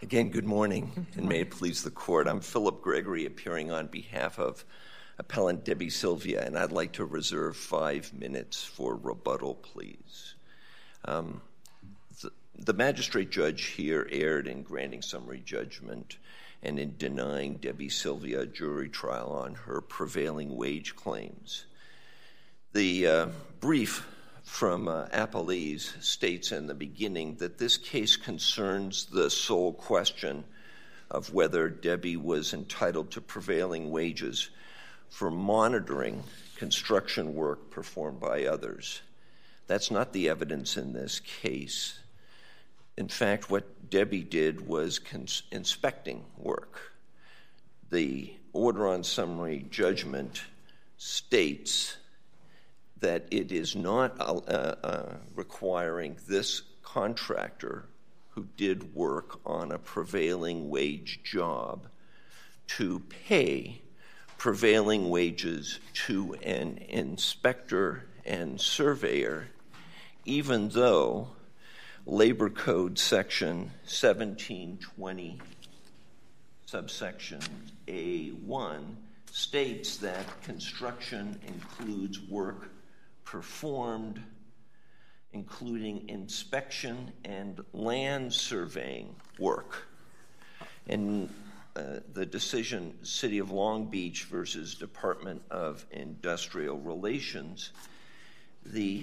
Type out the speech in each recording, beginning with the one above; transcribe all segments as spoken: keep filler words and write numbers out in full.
Again, good morning, and may it please the Court. I'm Philip Gregory, appearing on behalf of Appellant Debbie Sylvia, and I'd like to reserve five minutes for rebuttal, please. Um, the, the magistrate judge here erred in granting summary judgment and in denying Debbie Sylvia a jury trial on her prevailing wage claims. The uh, brief from uh, Appellees states in the beginning that this case concerns the sole question of whether Debbie was entitled to prevailing wages for monitoring construction work performed by others. That's not the evidence in this case. In fact, what Debbie did was cons- inspecting work. The order on summary judgment states that it is not uh, uh, requiring this contractor who did work on a prevailing wage job to pay prevailing wages to an inspector and surveyor, even though Labor Code Section seventeen twenty, subsection A one, states that construction includes work performed, including inspection and land surveying work. And uh, the decision, City of Long Beach versus Department of Industrial Relations, the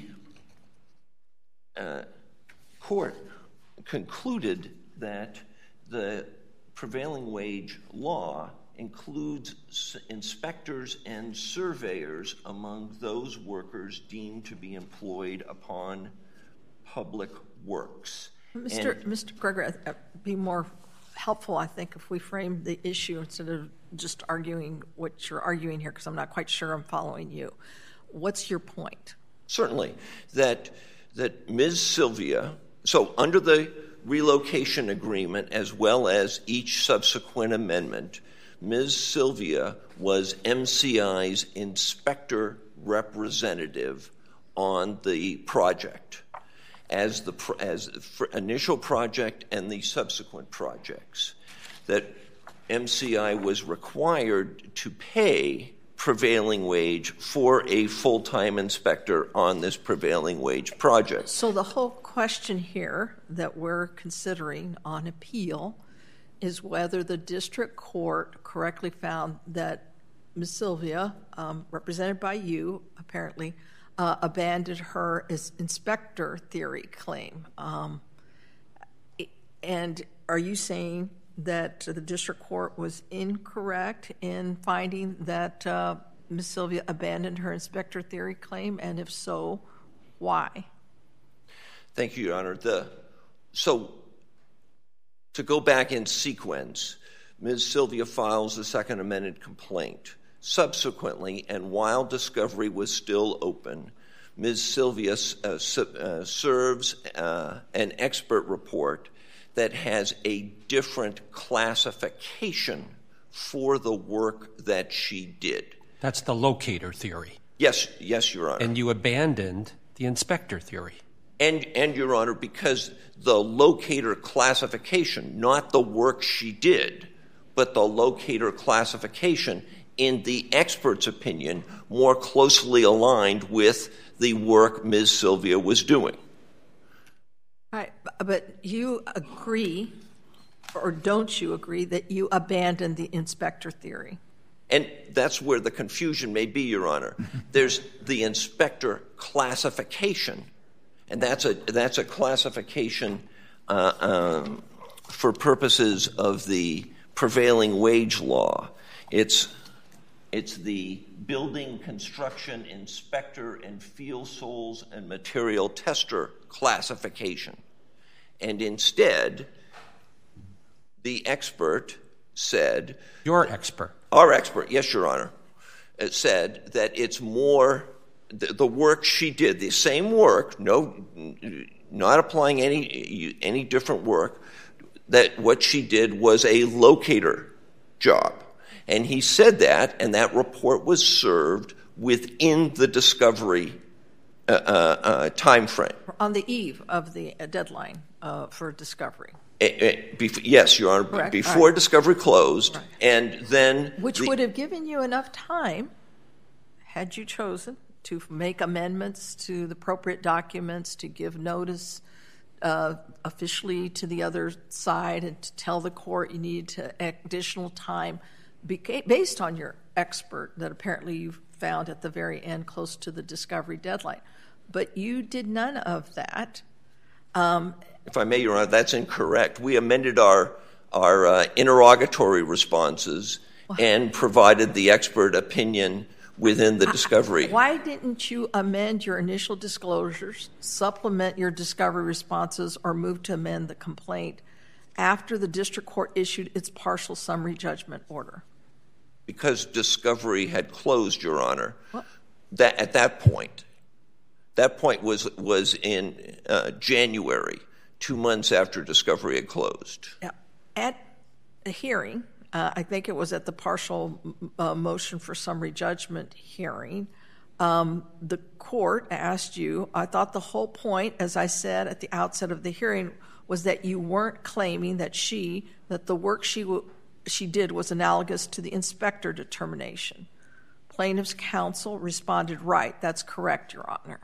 uh, court concluded that the prevailing wage law includes inspectors and surveyors among those workers deemed to be employed upon public works. Mister And, Mister Gregory, it'd be more helpful, I think, if we frame the issue instead of just arguing what you're arguing here, because I'm not quite sure I'm following you. What's your point? Certainly, that that Miz Sylvia, so under the relocation agreement as well as each subsequent amendment, Miz Sylvia was M C I's inspector representative on the project, as the as for initial project and the subsequent projects, that M C I was required to pay prevailing wage for a full-time inspector on this prevailing wage project. So the whole question here that we're considering on appeal is whether the district court correctly found that Miz Sylvia, um, represented by you, apparently, uh, abandoned her as inspector theory claim. Um, and are you saying that the district court was incorrect in finding that uh, Miz Sylvia abandoned her inspector theory claim? And if so, why? Thank you, Your Honor. The, so... To go back in sequence, Miz Sylvia files the second amended complaint. Subsequently, and while discovery was still open, Miz Sylvia uh, uh, serves uh, an expert report that has a different classification for the work that she did. That's the locator theory. Yes, yes, Your Honor. And you abandoned the inspector theory. And, and, Your Honor, because the locator classification, not the work she did, but the locator classification, in the expert's opinion, more closely aligned with the work Miz Sylvia was doing. All right, but you agree, or don't you agree, that you abandoned the inspector theory? And that's where the confusion may be, Your Honor. There's the inspector classification. And that's a that's a classification uh, um, for purposes of the prevailing wage law. It's it's the building construction inspector and field soles and material tester classification. And instead, the expert said... Your expert. Our expert, yes, Your Honor, said that it's more... The, the work she did, the same work, no, not applying any any different work, that what she did was a locator job. And he said that, and that report was served within the discovery uh, uh, uh, time frame. On the eve of the deadline uh, for discovery. It, it, bef- yes, Your Honor, Correct. before Right. discovery closed, Right. and then... Which the, would have given you enough time, had you chosen, to make amendments to the appropriate documents, to give notice uh, officially to the other side, and to tell the court you need to additional time beca- based on your expert that apparently you found at the very end close to the discovery deadline. But you did none of that. Um, if I may, Your Honor, that's incorrect. We amended our, our uh, interrogatory responses and provided the expert opinion within the discovery. Why didn't you amend your initial disclosures, supplement your discovery responses, or move to amend the complaint after the district court issued its partial summary judgment order? Because discovery had closed, Your Honor. What? That at that point, that point was was in uh, January, two months after discovery had closed. Yeah. At the hearing, uh, I think it was at the partial uh, motion for summary judgment hearing, um, the court asked you, I thought the whole point, as I said at the outset of the hearing, was that you weren't claiming that she, that the work she w- she did was analogous to the inspector determination. Plaintiff's counsel responded, right, that's correct, Your Honor.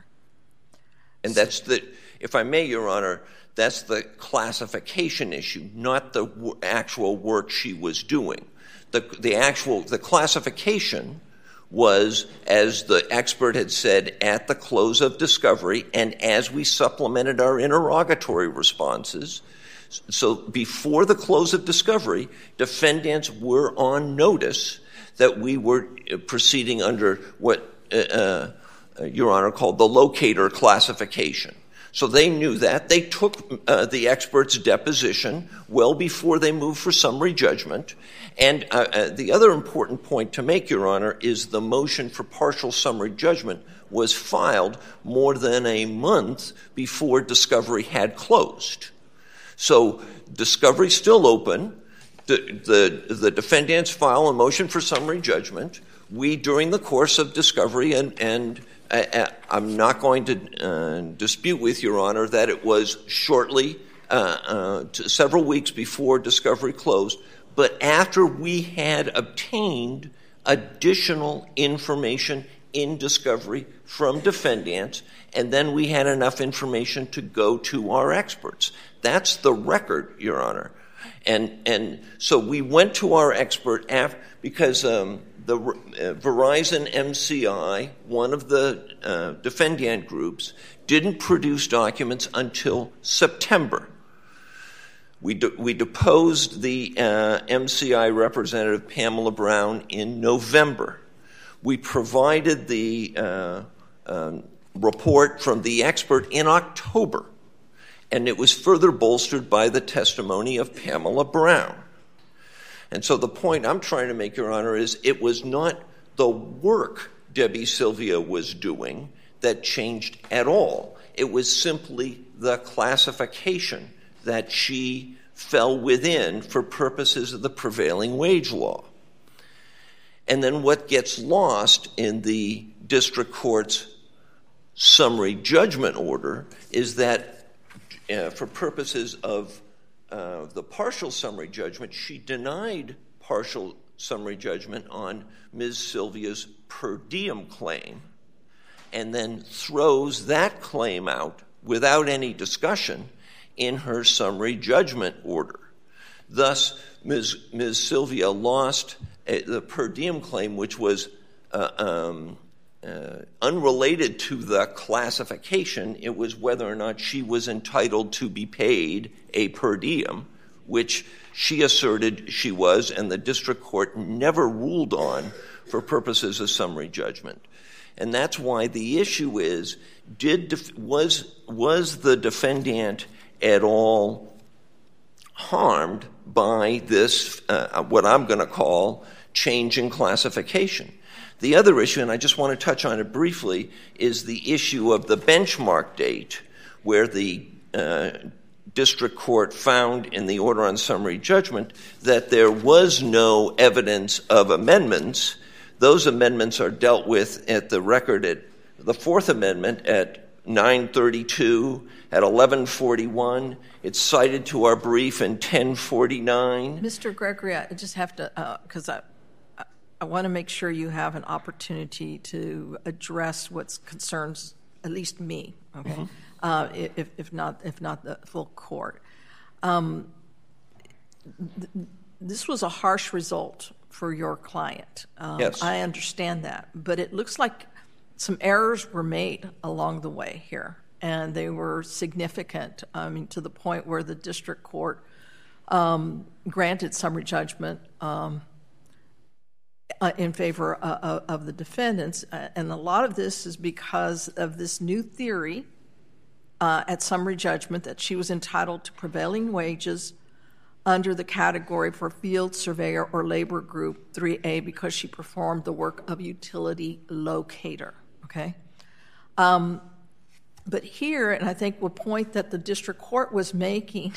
And that's the, if I may, Your Honor, that's the classification issue, not the w- actual work she was doing. The, the actual, the classification was, as the expert had said, at the close of discovery, and as we supplemented our interrogatory responses. So before the close of discovery, defendants were on notice that we were proceeding under what uh, uh, Your Honor called the locator classification. So they knew that. They took uh, the expert's deposition well before they moved for summary judgment. And uh, uh, the other important point to make, Your Honor, is the motion for partial summary judgment was filed more than a month before discovery had closed. So discovery's still open. The, the, the defendants file a motion for summary judgment. We, during the course of discovery, and, and I, I'm not going to uh, dispute with Your Honor that it was shortly, uh, uh, to several weeks before discovery closed, but after we had obtained additional information in discovery from defendants, and then we had enough information to go to our experts. That's the record, Your Honor. And and so we went to our expert after, because um, the uh, Verizon M C I, one of the uh, defendant groups, didn't produce documents until September. We de- we deposed the uh, M C I representative Pamela Brown in November. We provided the uh, um, report from the expert in October. And it was further bolstered by the testimony of Pamela Brown. And so the point I'm trying to make, Your Honor, is it was not the work Debbie Sylvia was doing that changed at all. It was simply the classification that she fell within for purposes of the prevailing wage law. And then what gets lost in the district court's summary judgment order is that Uh, for purposes of uh, the partial summary judgment, she denied partial summary judgment on Miz Sylvia's per diem claim and then throws that claim out without any discussion in her summary judgment order. Thus, Miz Miz Sylvia lost uh, the per diem claim, which was uh, um, Uh, unrelated to the classification. It was whether or not she was entitled to be paid a per diem, which she asserted she was, and the district court never ruled on for purposes of summary judgment. And that's why the issue is, did def- was was the defendant at all harmed by this, uh, what I'm going to call, change in classification? The other issue, and I just want to touch on it briefly, is the issue of the benchmark date, where the uh, district court found in the order on summary judgment that there was no evidence of amendments. Those amendments are dealt with at the record at the Fourth Amendment at nine thirty-two, at eleven forty-one. It's cited to our brief in ten forty-nine. Mister Gregory, I just have to, because uh, I, I want to make sure you have an opportunity to address what concerns at least me, okay, mm-hmm. uh, if, if not if not the full court. Um, th- this was a harsh result for your client. Um, yes. I understand that, but it looks like some errors were made along the way here, and they were significant, I mean, to the point where the district court um, granted summary judgment um, uh, in favor uh, of the defendants. Uh, and a lot of this is because of this new theory uh, at summary judgment that she was entitled to prevailing wages under the category for field surveyor or labor group three A because she performed the work of utility locator, okay? Um, but here, and I think the point that the district court was making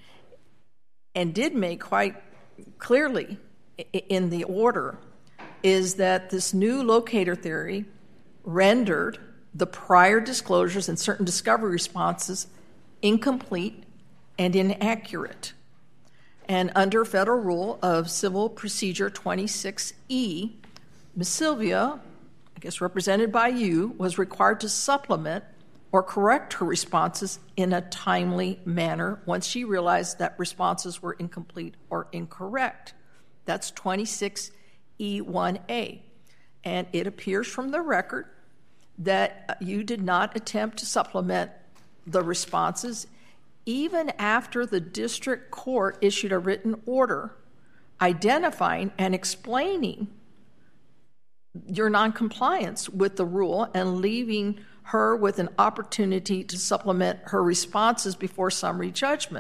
and did make quite clearly in the order is that this new locator theory rendered the prior disclosures and certain discovery responses incomplete and inaccurate. And under Federal Rule of Civil Procedure twenty-six E, Miz Sylvia, I guess represented by you, was required to supplement or correct her responses in a timely manner once she realized that responses were incomplete or incorrect. That's twenty-six E one A. And it appears from the record that you did not attempt to supplement the responses even after the district court issued a written order identifying and explaining your noncompliance with the rule and leaving her with an opportunity to supplement her responses before summary judgment.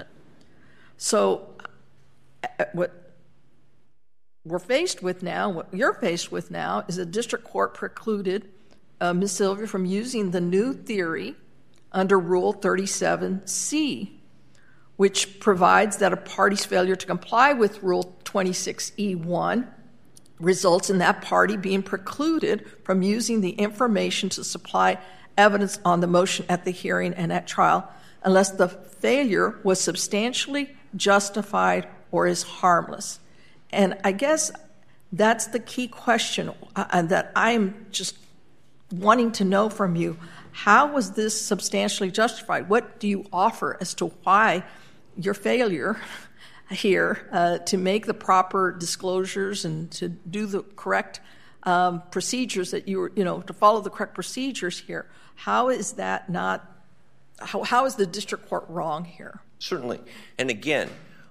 So what we're faced with now, what you're faced with now, is a district court precluded uh, Miz Sylvia from using the new theory under Rule thirty-seven C, which provides that a party's failure to comply with Rule twenty-six E one results in that party being precluded from using the information to supply evidence on the motion at the hearing and at trial unless the failure was substantially justified or is harmless. And I guess that's the key question uh, that I'm just wanting to know from you. How was this substantially justified? What do you offer as to why your failure here uh, to make the proper disclosures and to do the correct um, procedures that you were, you know, to follow the correct procedures here, how is that not, how, how is the district court wrong here? Certainly. And again,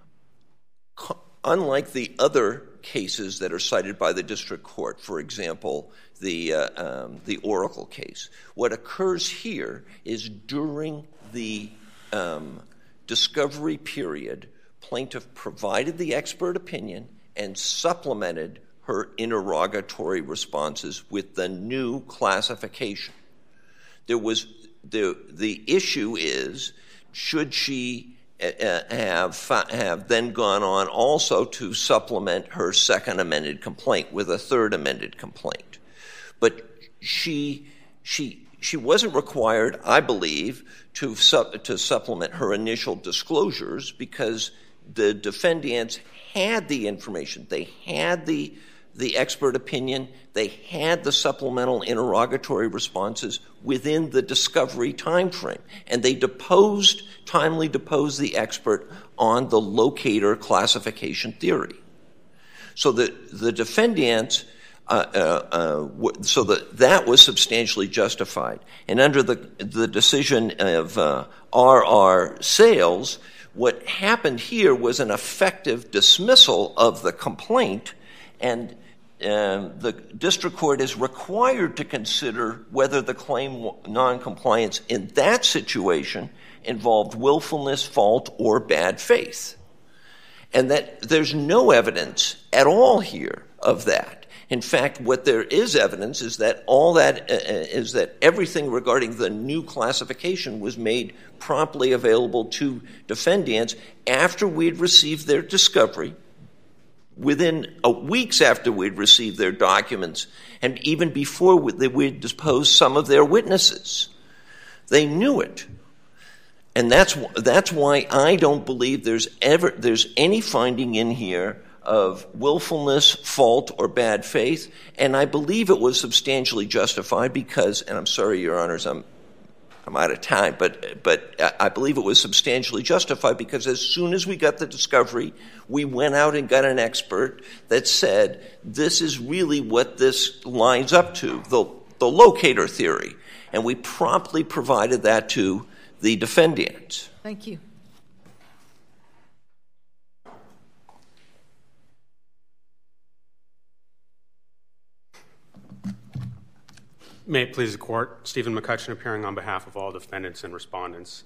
co- unlike the other cases that are cited by the district court, for example, the uh, um, the Oracle case, what occurs here is during the um, discovery period, plaintiff provided the expert opinion and supplemented her interrogatory responses with the new classification. There was the the issue is, should she uh, have have then gone on also to supplement her second amended complaint with a third amended complaint? But she she she wasn't required, I believe, to su- to supplement her initial disclosures because the defendants had the information. They had the the expert opinion. They had the supplemental interrogatory responses within the discovery time frame. And they deposed, timely deposed the expert on the locator classification theory. So the, the defendants, uh, uh, uh, w- so that that was substantially justified. And under the, the decision of uh, R R Sales, what happened here was an effective dismissal of the complaint, and um, the district court is required to consider whether the claim noncompliance in that situation involved willfulness, fault, or bad faith. And that there's no evidence at all here of that. In fact, what there is evidence is that all that uh, is that everything regarding the new classification was made promptly available to defendants after we'd received their discovery, within a weeks after we'd received their documents, and even before we'd disposed some of their witnesses. They knew it. And that's that's why I don't believe there's ever there's any finding in here of willfulness, fault, or bad faith. And I believe it was substantially justified because, and I'm sorry, Your Honors, I'm I'm out of time, but but I believe it was substantially justified because as soon as we got the discovery, we went out and got an expert that said this is really what this lines up to, the the locator theory, and we promptly provided that to the defendant. Thank you. May it please the Court, Stephen McCutcheon appearing on behalf of all defendants and respondents.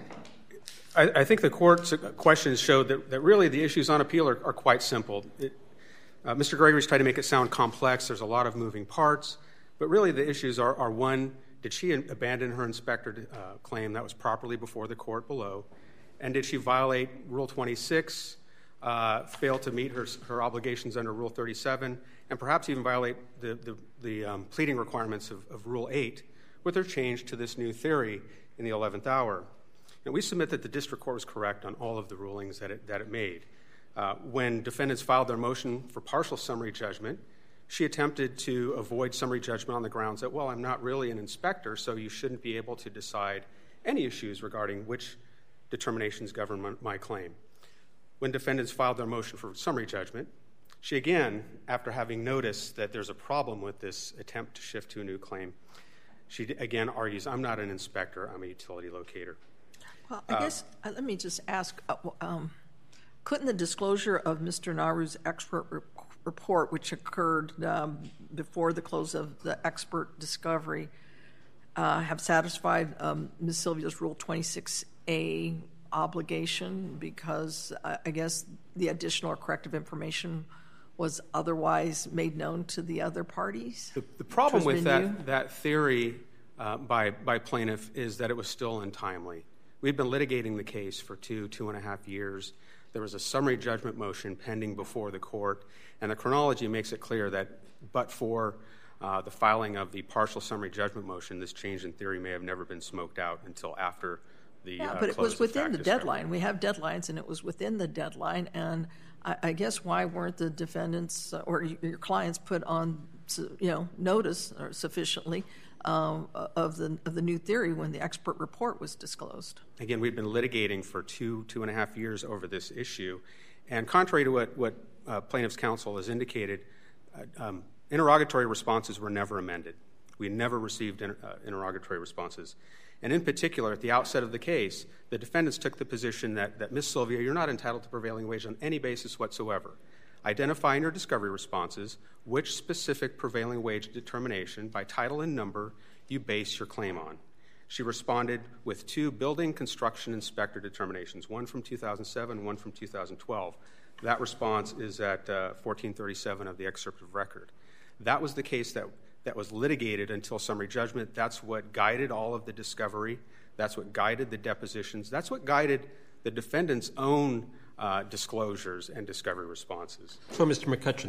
I, I think the Court's questions showed that, that really the issues on appeal are, are quite simple. It, uh, Mister Gregory's tried to make it sound complex. There's a lot of moving parts, but really the issues are, are one, did she abandon her inspector uh, claim that was properly before the court below? And did she violate Rule twenty-six, uh, fail to meet her, her obligations under Rule thirty-seven, and perhaps even violate the, the, the um, pleading requirements of, of Rule eight with her change to this new theory in the eleventh hour? And we submit that the district court was correct on all of the rulings that it, that it made. Uh, when defendants filed their motion for partial summary judgment, she attempted to avoid summary judgment on the grounds that, well, I'm not really an inspector, so you shouldn't be able to decide any issues regarding which determinations govern my claim. When defendants filed their motion for summary judgment, she again, after having noticed that there's a problem with this attempt to shift to a new claim, she again argues, I'm not an inspector, I'm a utility locator. Well, I uh, guess, uh, let me just ask, uh, um, couldn't the disclosure of Mister Naru's expert report report, which occurred um, before the close of the expert discovery, uh, have satisfied um, Miz Sylvia's Rule twenty-six A obligation because uh, I guess the additional or corrective information was otherwise made known to the other parties? The, the problem with that, that theory uh, by, by plaintiff is that it was still untimely. We've been litigating the case for two, two and a half years. There was a summary judgment motion pending before the court, and the chronology makes it clear that but for uh, the filing of the partial summary judgment motion, this change in theory may have never been smoked out until after the yeah, uh, but it was within the discovery. deadline. We have deadlines, and it was within the deadline, and I, I guess why weren't the defendants or your clients put on, you know, notice or sufficiently Um, of the of the new theory when the expert report was disclosed? Again, we've been litigating for two, two and a half years over this issue. And contrary to what, what uh, plaintiff's counsel has indicated, uh, um, interrogatory responses were never amended. We never received inter- uh, interrogatory responses. And in particular, at the outset of the case, the defendants took the position that, that Miz Sylvia, you're not entitled to prevailing wage on any basis whatsoever. Identify in your discovery responses which specific prevailing wage determination by title and number you base your claim on. She responded with two building construction inspector determinations, one from two thousand seven, one from two thousand twelve. That response is at uh, fourteen thirty-seven of the excerpt of record. That was the case that, that was litigated until summary judgment. That's what guided all of the discovery. That's what guided the depositions. That's what guided the defendant's own Uh, disclosures and discovery responses. So, Mister McCutcheon,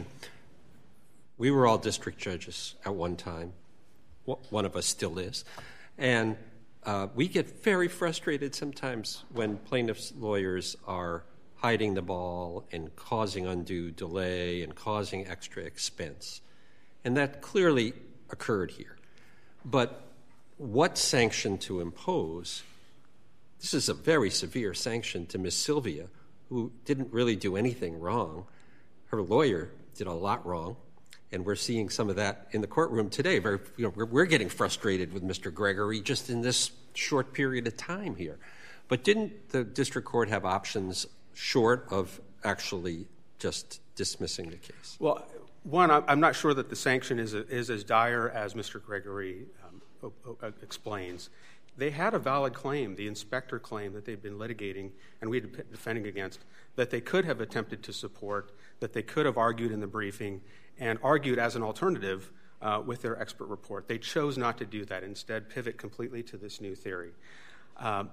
we were all district judges at one time. One of us still is. And uh, we get very frustrated sometimes when plaintiffs' lawyers are hiding the ball and causing undue delay and causing extra expense. And that clearly occurred here. But what sanction to impose? This is a very severe sanction to Miz Sylvia, who didn't really do anything wrong. Her lawyer did a lot wrong, and we're seeing some of that in the courtroom today. Very, you know, we're, we're getting frustrated with Mister Gregory just in this short period of time here. But didn't the district court have options short of actually just dismissing the case? Well, one, I'm not sure that the sanction is, is as dire as Mister Gregory um, explains. They had a valid claim, the inspector claim that they'd been litigating and we'd been defending against, that they could have attempted to support, that they could have argued in the briefing and argued as an alternative uh, with their expert report. They chose not to do that, instead pivot completely to this new theory. Um,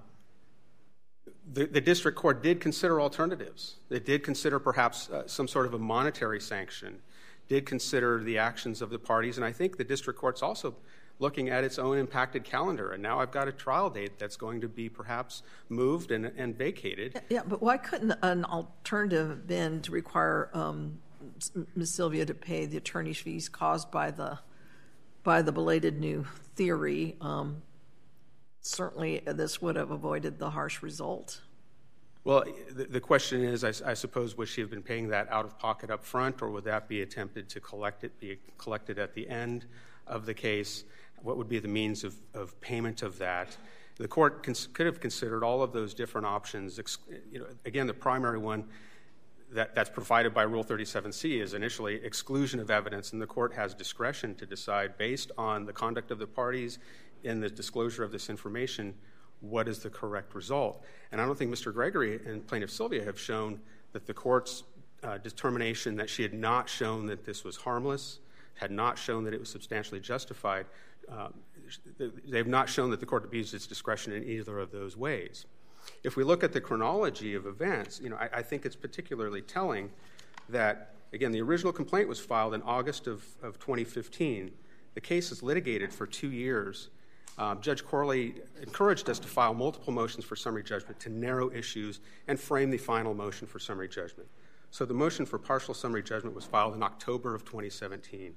the, the district court did consider alternatives. It did consider perhaps uh, some sort of a monetary sanction, did consider the actions of the parties, and I think the district court's also looking at its own impacted calendar. And now I've got a trial date that's going to be perhaps moved and, and vacated. Yeah, but why couldn't an alternative have been to require um, Miz Sylvia to pay the attorney's fees caused by the by the belated new theory? Um, certainly, this would have avoided the harsh result. Well, the, the question is, I, I suppose, would she have been paying that out of pocket up front, or would that be attempted to collect it, be collected at the end of the case? What would be the means of, of payment of that? The court cons- could have considered all of those different options. Ex- you know, again, the primary one that, that's provided by Rule thirty-seven C is initially exclusion of evidence, and the court has discretion to decide, based on the conduct of the parties in the disclosure of this information, what is the correct result. And I don't think Mister Gregory and Plaintiff Sylvia have shown that the court's uh, determination that she had not shown that this was harmless, had not shown that it was substantially justified. Uh, they have not shown that the court abused its discretion in either of those ways. If we look at the chronology of events, you know, I, I think it's particularly telling that, again, the original complaint was filed in August of, of twenty fifteen. The case is litigated for two years. Um, Judge Corley encouraged us to file multiple motions for summary judgment to narrow issues and frame the final motion for summary judgment. So the motion for partial summary judgment was filed in October of twenty seventeen.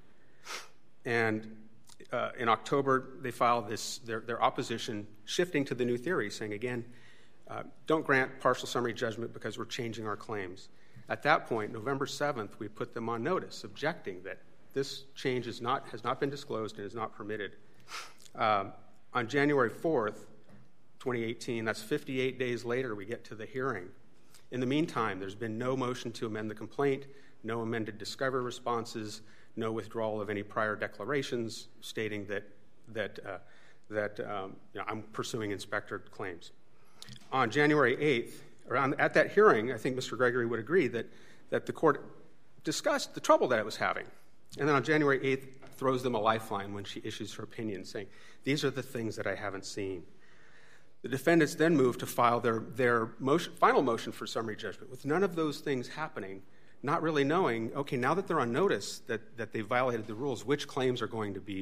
And uh, in October, they filed this their, their opposition, shifting to the new theory, saying, again, uh, don't grant partial summary judgment because we're changing our claims. At that point, November seventh, we put them on notice, objecting that this change is not, has not been disclosed and is not permitted. Um, on January fourth, twenty eighteen, that's fifty-eight days later, we get to the hearing. In the meantime, there's been no motion to amend the complaint, no amended discovery responses, no withdrawal of any prior declarations stating that that uh, that um, you know, I'm pursuing inspector claims. On January eighth, around at that hearing, I think Mister Gregory would agree that that the court discussed the trouble that it was having, and then on January eighth, throws them a lifeline when she issues her opinion, saying, "These are the things that I haven't seen." The defendants then moved to file their their motion, final motion for summary judgment, with none of those things happening. Not really knowing, okay, now that they're on notice that, that they violated the rules, which claims are going to be,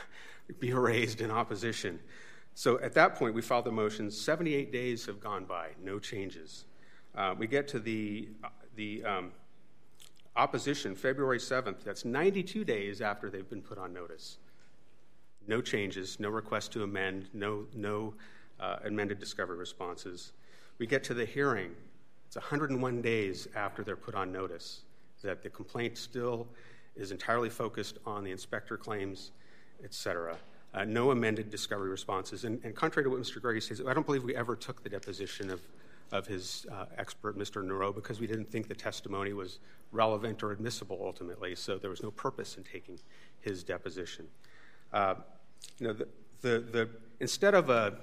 be raised in opposition. So at that point, we filed the motions. seventy-eight days have gone by, no changes. Uh, we get to the, the um, opposition, February seventh. That's ninety-two days after they've been put on notice. No changes, no request to amend, no, no uh, amended discovery responses. We get to the hearing. It's one hundred one days after they're put on notice that the complaint still is entirely focused on the inspector claims, et cetera. Uh, no amended discovery responses. And, and contrary to what Mister Gregory says, I don't believe we ever took the deposition of, of his uh, expert, Mister Neuro, because we didn't think the testimony was relevant or admissible ultimately, so there was no purpose in taking his deposition. Uh, you know, the, the, the, instead of a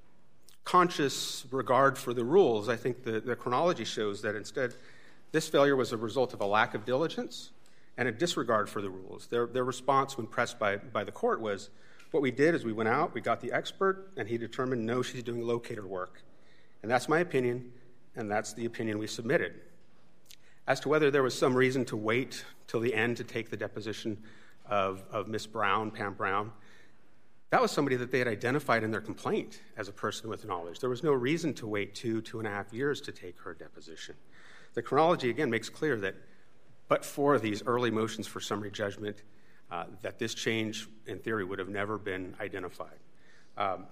conscious regard for the rules, I think the, the chronology shows that instead this failure was a result of a lack of diligence and a disregard for the rules. Their, their response when pressed by, by the court was, what we did is we went out, we got the expert, and he determined, no, she's doing locator work. And that's my opinion, and that's the opinion we submitted. As to whether there was some reason to wait till the end to take the deposition of, of Miss Brown, Pam Brown, that was somebody that they had identified in their complaint as a person with knowledge. There was no reason to wait two, two and a half years to take her deposition. The chronology, again, makes clear that but for these early motions for summary judgment, uh, that this change, in theory, would have never been identified. Um,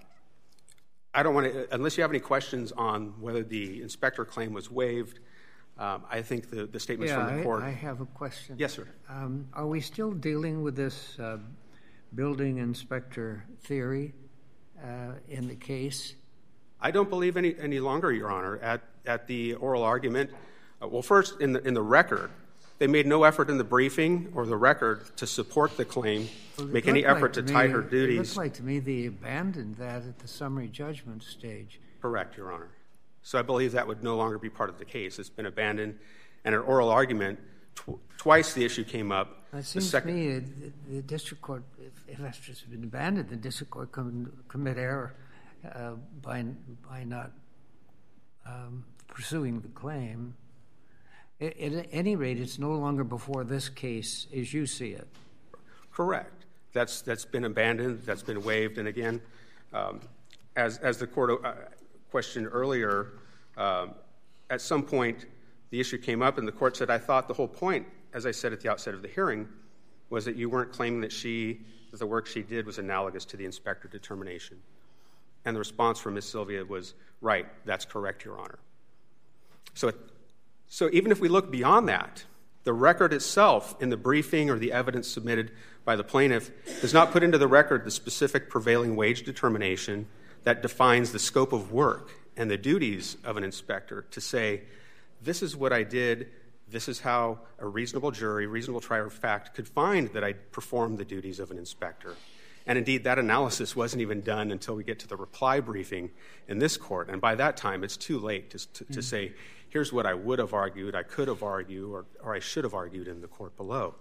I don't want to, unless you have any questions on whether the inspector claim was waived, um, I think the, the statements yeah, from the court. I, I have a question. Yes, sir. Um, are we still dealing with this uh, building inspector theory uh, in the case? I don't believe any, any longer, Your Honor. At, at the oral argument, uh, well, first, in the, in the record, they made no effort in the briefing or the record to support the claim, well, make any effort like to, to tie me, her duties. It looks like to me they abandoned that at the summary judgment stage. Correct, Your Honor. So I believe that would no longer be part of the case. It's been abandoned. And an oral argument, tw- twice the issue came up. It seems second- to me the, the district court, if, if that's just been abandoned, the district court can commit error uh, by, by not um, pursuing the claim. At any rate, it's no longer before this case as you see it. Correct. That's, that's been abandoned. That's been waived. And again, um, as, as the court uh, questioned earlier, um, at some point the issue came up and the court said, I thought the whole point, as I said at the outset of the hearing, was that you weren't claiming that she, that the work she did was analogous to the inspector determination. And the response from Miz Sylvia was, right, that's correct, Your Honor. So, so even if we look beyond that, the record itself in the briefing or the evidence submitted by the plaintiff does not put into the record the specific prevailing wage determination that defines the scope of work and the duties of an inspector to say, this is what I did, this is how a reasonable jury, reasonable trier of fact could find that I performed the duties of an inspector. And indeed, that analysis wasn't even done until we get to the reply briefing in this court. And by that time, it's too late to, to, to say, here's what I would have argued, I could have argued, or, or I should have argued in the court below.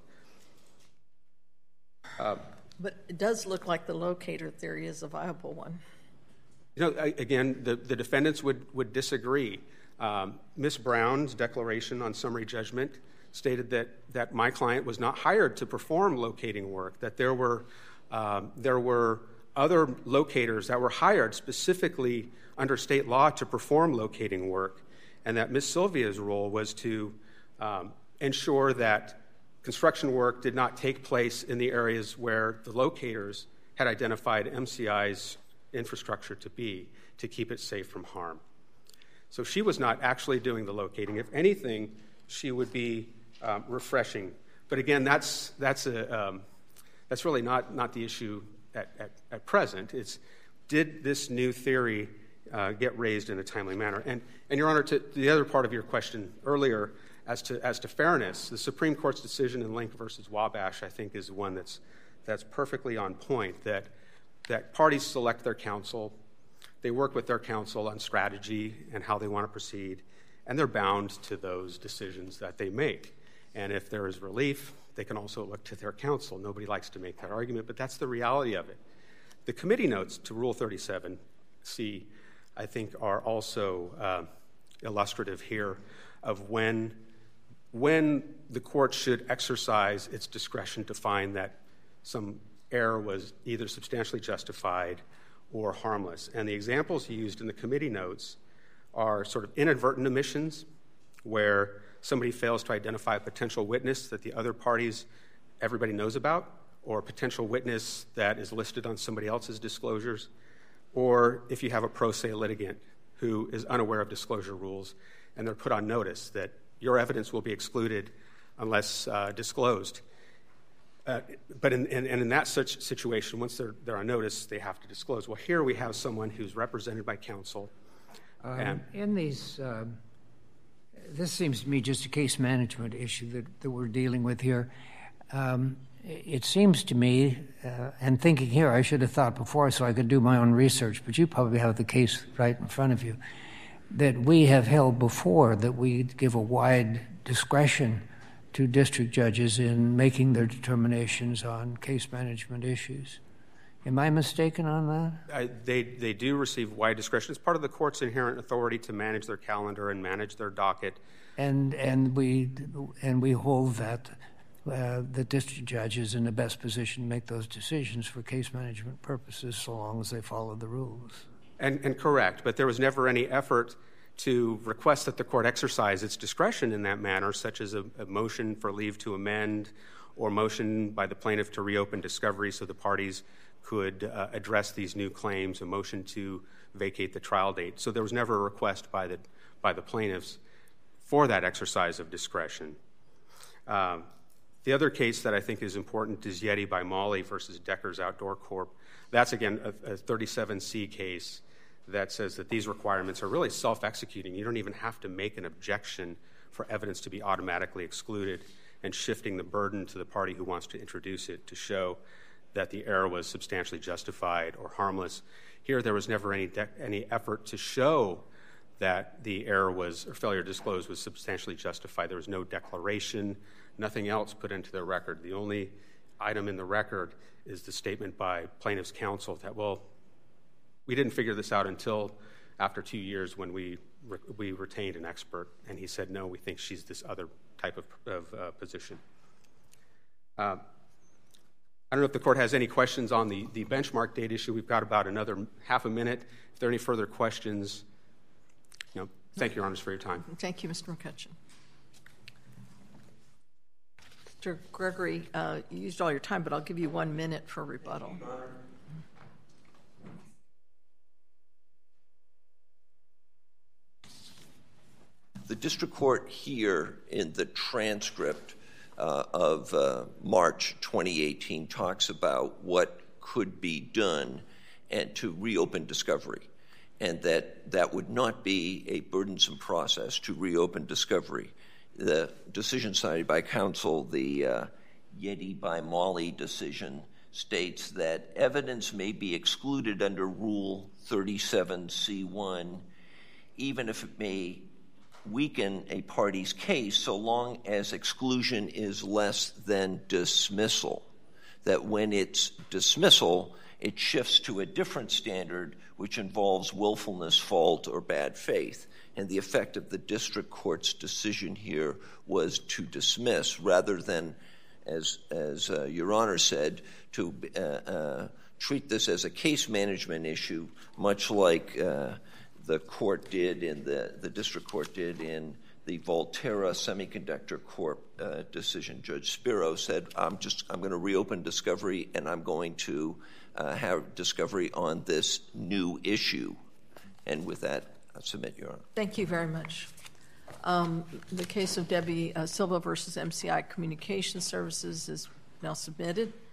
Uh, but it does look like the locator theory is a viable one. You know, I, again, the, the defendants would, would disagree. Um, Miz Brown's declaration on summary judgment stated that, that my client was not hired to perform locating work, that there were Um, there were other locators that were hired specifically under state law to perform locating work, and that Miz Sylvia's role was to um, ensure that construction work did not take place in the areas where the locators had identified M C I's infrastructure to be, to keep it safe from harm. So she was not actually doing the locating. If anything, she would be um, refreshing. But again, that's, that's a... Um, That's really not, not the issue at, at, at present. It's, did this new theory uh, get raised in a timely manner? And, and Your Honor, to the other part of your question earlier as to, as to fairness, the Supreme Court's decision in Link versus Wabash, I think, is one that's, that's perfectly on point, that, that parties select their counsel, they work with their counsel on strategy and how they want to proceed, and they're bound to those decisions that they make. And if there is relief, they can also look to their counsel. Nobody likes to make that argument, but that's the reality of it. The committee notes to Rule thirty-seven C, I think, are also uh, illustrative here of when, when the court should exercise its discretion to find that some error was either substantially justified or harmless. And the examples used in the committee notes are sort of inadvertent omissions, where somebody fails to identify a potential witness that the other parties, everybody knows about, or a potential witness that is listed on somebody else's disclosures, or if you have a pro se litigant who is unaware of disclosure rules and they're put on notice that your evidence will be excluded unless uh, disclosed. Uh, but in, in, and in that such situation, once they're, they're on notice, they have to disclose. Well, here we have someone who's represented by counsel. Um, and in these... Uh... This seems to me just a case management issue that, that we're dealing with here. Um, it seems to me, uh, and thinking here, I should have thought before so I could do my own research, but you probably have the case right in front of you, that we have held before that we give a wide discretion to district judges in making their determinations on case management issues. Am I mistaken on that? I, they, they do receive wide discretion. It's part of the court's inherent authority to manage their calendar and manage their docket. And and we and we hold that uh, the district judge is in the best position to make those decisions for case management purposes, so long as they follow the rules. And, and correct, but there was never any effort to request that the court exercise its discretion in that manner, such as a, a motion for leave to amend or motion by the plaintiff to reopen discovery so the parties could uh, address these new claims, a motion to vacate the trial date. So there was never a request by the, by the plaintiffs for that exercise of discretion. Um, the other case that I think is important is Yeti by Molly versus Decker's Outdoor Corp. That's, again, a, a thirty-seven C case that says that these requirements are really self-executing. You don't even have to make an objection for evidence to be automatically excluded, and shifting the burden to the party who wants to introduce it to show that the error was substantially justified or harmless. Here, there was never any de- any effort to show that the error was, or failure to disclose was substantially justified. There was no declaration, nothing else put into the record. The only item in the record is the statement by plaintiff's counsel that, well, we didn't figure this out until after two years when we re- we retained an expert, and he said, no, we think she's this other type of, of uh, position. Uh, I don't know if the court has any questions on the, the benchmark date issue. We've got about another half a minute. If there are any further questions, you know, thank you, Your Honors, for your time. Thank you, Mister McCutcheon. Mister Gregory, uh, you used all your time, but I'll give you one minute for rebuttal. Thank you, Your Honor. The district court here in the transcript uh, of uh, March twenty eighteen talks about what could be done and to reopen discovery, and that that would not be a burdensome process to reopen discovery. The decision cited by counsel, the uh, Yeti by Molly decision, states that evidence may be excluded under Rule thirty-seven C one, even if it may weaken a party's case so long as exclusion is less than dismissal. That when it's dismissal, it shifts to a different standard which involves willfulness, fault, or bad faith. And the effect of the district court's decision here was to dismiss rather than, as, as uh, Your Honor said, to uh, uh, treat this as a case management issue, much like uh, the court did in the, the district court did in the Volterra Semiconductor Corp uh, decision. Judge Spiro said, I'm just, I'm going to reopen discovery and I'm going to uh, have discovery on this new issue. And with that, I submit, Your Honor. Thank you very much. Um, the case of Debbie uh, Silva versus M C I Communication Services is now submitted.